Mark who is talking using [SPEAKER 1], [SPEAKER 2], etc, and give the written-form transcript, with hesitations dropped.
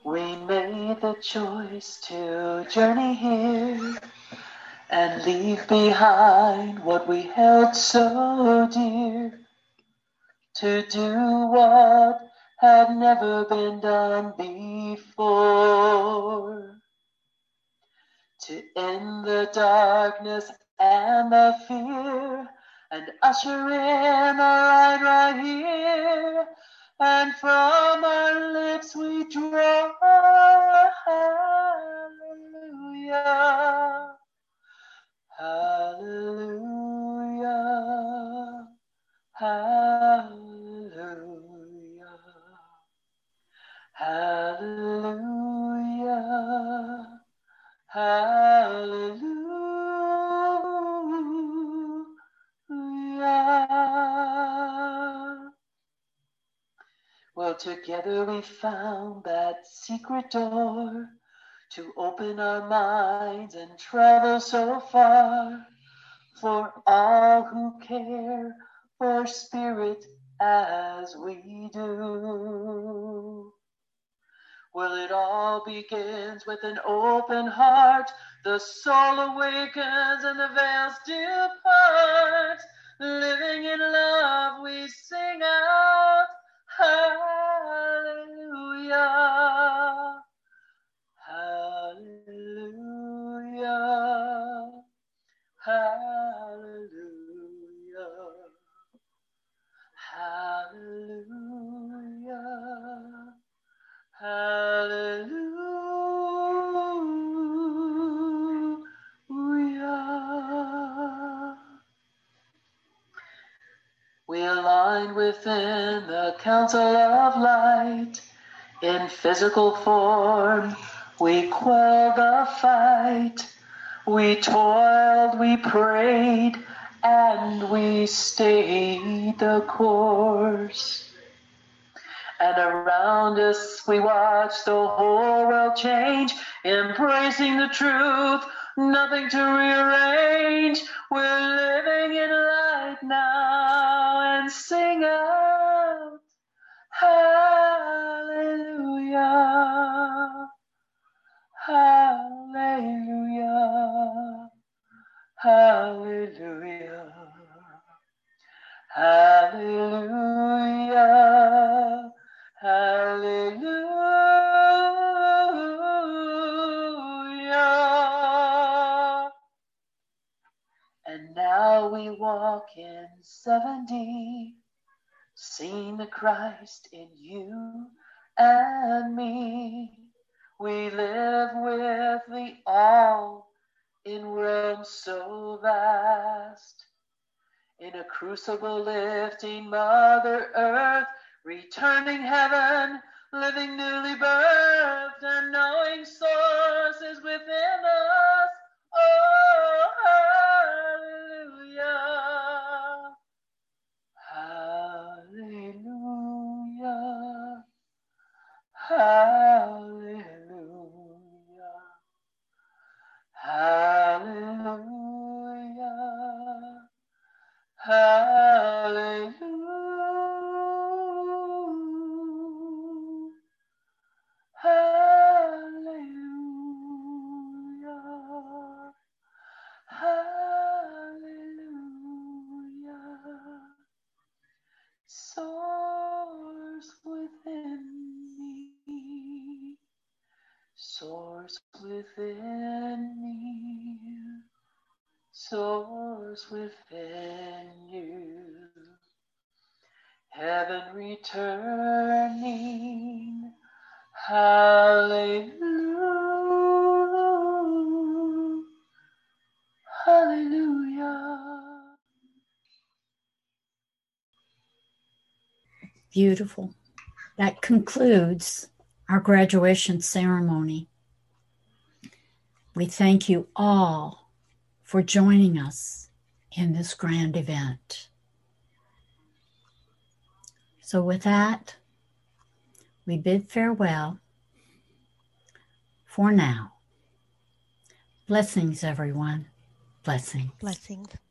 [SPEAKER 1] We made the choice to journey here and leave behind what we held so dear, to do what had never been done before, to end the darkness and the fear, and usher in the light right here. And from our lips we draw hallelujah, hallelujah, hallelujah, hallelujah, hallelujah. Well, together we found that secret door to open our minds and travel so far, for all who care for spirit as we do. Well, it all begins with an open heart. The soul awakens and the veils depart. Living in love, we sing out, hallelujah, hallelujah, hallelujah, hallelujah, hallelujah. We align within the council of light. In physical form, we quell the fight. We toiled, we prayed, and we stayed the course. And around us we watch the whole world change, embracing the truth, nothing to rearrange. We're living in light now and sing out, hallelujah, hallelujah, hallelujah, hallelujah, hallelujah. And now we walk in 7D, seeing the Christ in you and me. We live with the all in realms so vast, in a crucible lifting Mother Earth, returning heaven, living newly birthed, and knowing source is within us. Oh, hallelujah, hallelujah, hallelujah, hallelujah, hallelujah, hallelujah, hallelujah. Source within me, source within me, source within you. Heaven returning, hallelujah, hallelujah.
[SPEAKER 2] Beautiful. That concludes our graduation ceremony. We thank you all for joining us in this grand event. So with that, we bid farewell for now. Blessings, everyone. Blessings.
[SPEAKER 3] Blessings.